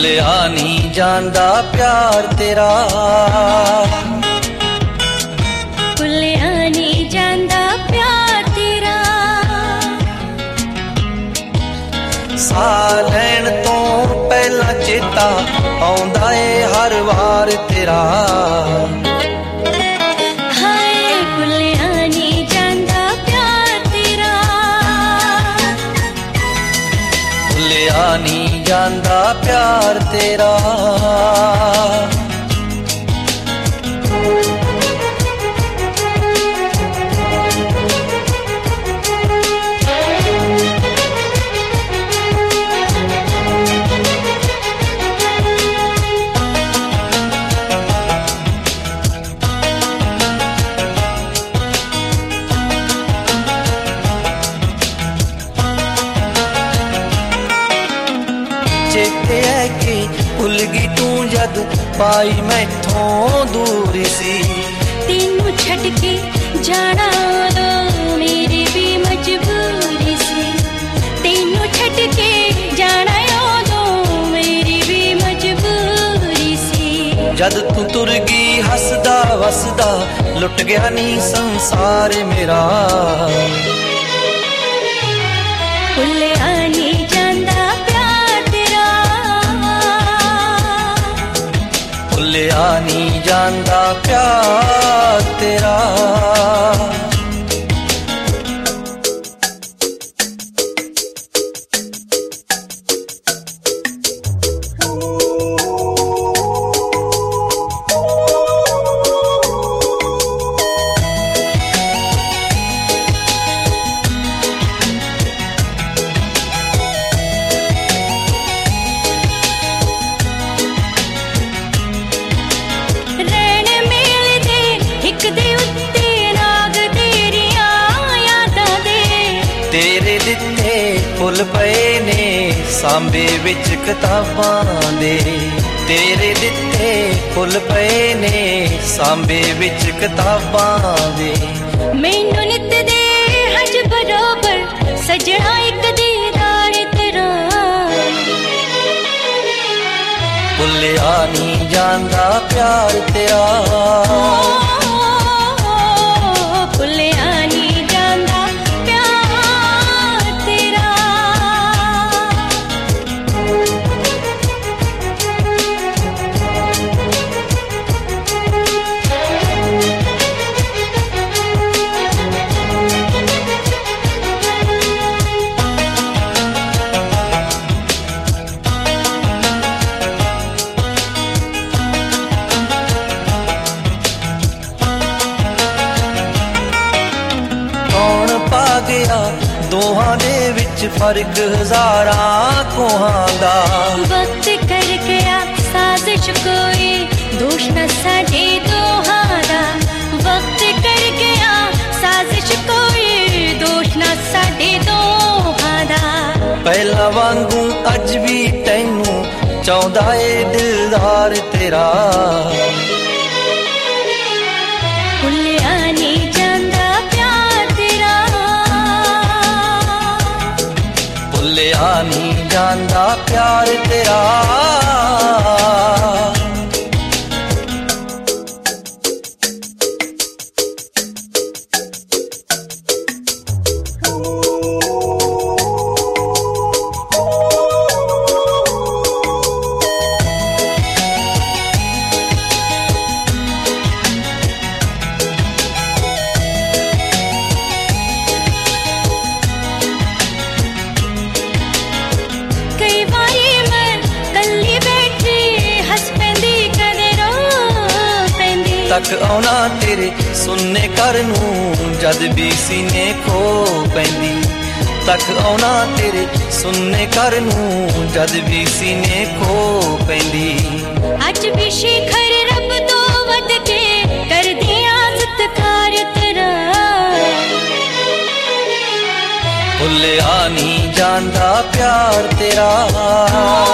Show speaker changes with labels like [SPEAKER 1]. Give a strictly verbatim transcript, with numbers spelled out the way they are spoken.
[SPEAKER 1] भुलिया नहीं जांदा प्यार तेरा,
[SPEAKER 2] भुलिया नहीं जांदा प्यार तेरा।
[SPEAKER 1] साह लैण तो पहला चेता आउंदा है हर वार तेरा।
[SPEAKER 2] हाय भुलिया नहीं जांदा प्यार तेरा,
[SPEAKER 1] भुलिया नहीं जांदा प्यार तेरा। चेते है कि भुल गई तू जद पाई मैथों दूरी सी।
[SPEAKER 2] तेनू छड़ के जाना दो मेरी भी मजबूरी सी। तेनू छड़ के जाना दो मेरी भी मजबूरी सी।
[SPEAKER 1] जद तू तुर गई हसदा वसदा लुट गया नी संसार मेरा।
[SPEAKER 2] भुलिया नहीं जांदा प्यार तेरा,
[SPEAKER 1] भुलिया नहीं जांदा प्यार तेरा। तेरे दिते फुल पे ने सांबे विच किताबां दे। तेरे दिते फुल पे ने सांबे विच किताबां दे।
[SPEAKER 2] मैनू नित दे हज बरोबर सजना एक दीदार तेरा।
[SPEAKER 1] भुलिया नहीं जांदा प्यार तेरा,
[SPEAKER 2] भुलिया नहीं जांदा प्यार तेरा।
[SPEAKER 1] गया दोहां दे विच फर्क हजारां कोहां दा।
[SPEAKER 2] वक्त कर गया साजिश कोई दोष न साडे दोहां दा। वक्त कर गया साजिश कोई दोष न साडे दोहां दा।
[SPEAKER 1] पहला वांगू अज भी तैनू चाहुंदा ए दिलदार तेरा।
[SPEAKER 2] भुलिया नहीं जांदा प्यार तेरा,
[SPEAKER 1] भुलिया नहीं जांदा प्यार तेरा। तक आउना तेरे सुनने कर नू जद भी सीने खो पैंदी। तक आउना तेरे सुनने कर नू जद भी सीने खो पैंदी।
[SPEAKER 2] अज भी शिखर रब तो वध के कर दिया सत्कार तेरा।
[SPEAKER 1] भुलिया नहीं जांदा प्यार तेरा,